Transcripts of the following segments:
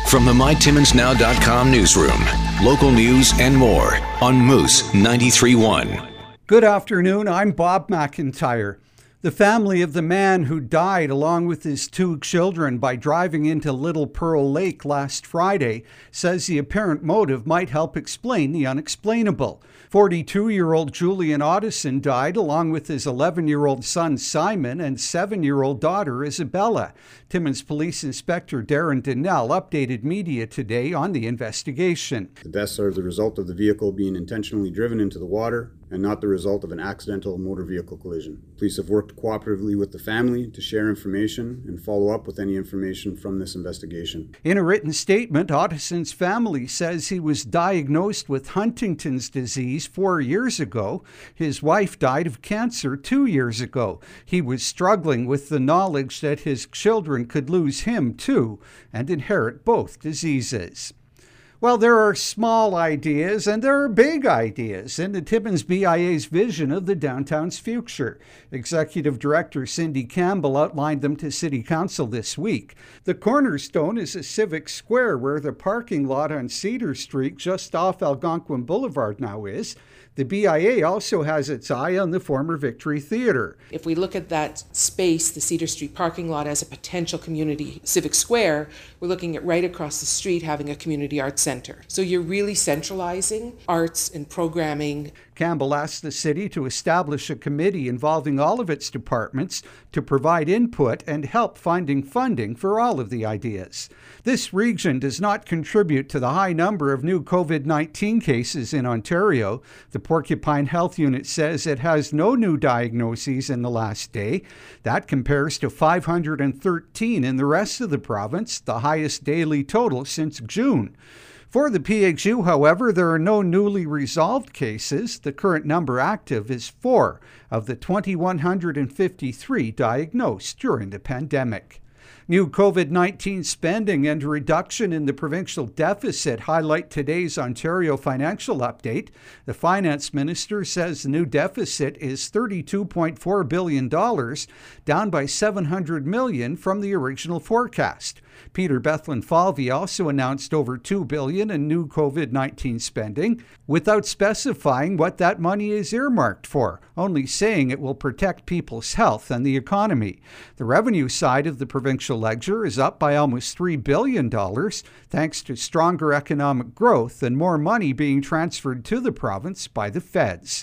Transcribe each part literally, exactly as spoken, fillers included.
From the my timmins now dot com newsroom, local news and more on Moose ninety-three point one. Good afternoon, I'm Bob McIntyre. The family of the man who died along with his two children by driving into Little Pearl Lake last Friday says the apparent motive might help explain the unexplainable. forty-two-year-old Julian Otteson died along with his eleven-year-old son Simon and seven-year-old daughter Isabella. Timmins Police Inspector Darren Donnell updated media today on the investigation. The deaths are the result of the vehicle being intentionally driven into the water and not the result of an accidental motor vehicle collision. Police have worked cooperatively with the family to share information and follow up with any information from this investigation. In a written statement, Otteson's family says he was diagnosed with Huntington's disease four years ago. His wife died of cancer two years ago. He was struggling with the knowledge that his children could lose him too and inherit both diseases. Well, there are small ideas and there are big ideas in the Timmins B I A's vision of the downtown's future. Executive Director Cindy Campbell outlined them to City Council this week. The cornerstone is a civic square where the parking lot on Cedar Street just off Algonquin Boulevard now is. The B I A also has its eye on the former Victory Theatre. If we look at that space, the Cedar Street parking lot, as a potential community civic square, we're looking at right across the street having a community arts center. So you're really centralizing arts and programming. Campbell asked the city to establish a committee involving all of its departments to provide input and help finding funding for all of the ideas. This region does not contribute to the high number of new covid nineteen cases in Ontario. The Porcupine Health Unit says it has no new diagnoses in the last day. That compares to five hundred thirteen in the rest of the province, the highest daily total since June. For the P H U, however, there are no newly resolved cases. The current number active is four of the two thousand one hundred fifty-three diagnosed during the pandemic. New covid nineteen spending and reduction in the provincial deficit highlight today's Ontario financial update. The finance minister says the new deficit is thirty-two point four billion dollars, down by seven hundred million dollars from the original forecast. Peter Bethlen-Falvey also announced over two billion dollars in new covid nineteen spending, without specifying what that money is earmarked for, only saying it will protect people's health and the economy. The revenue side of the provincial ledger is up by almost three billion dollars, thanks to stronger economic growth and more money being transferred to the province by the feds.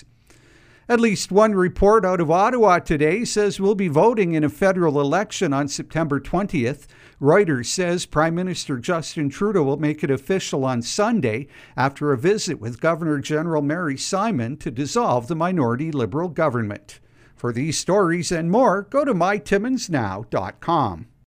At least one report out of Ottawa today says we'll be voting in a federal election on September twentieth. Reuters says Prime Minister Justin Trudeau will make it official on Sunday after a visit with Governor General Mary Simon to dissolve the minority Liberal government. For these stories and more, go to my timmins now dot com.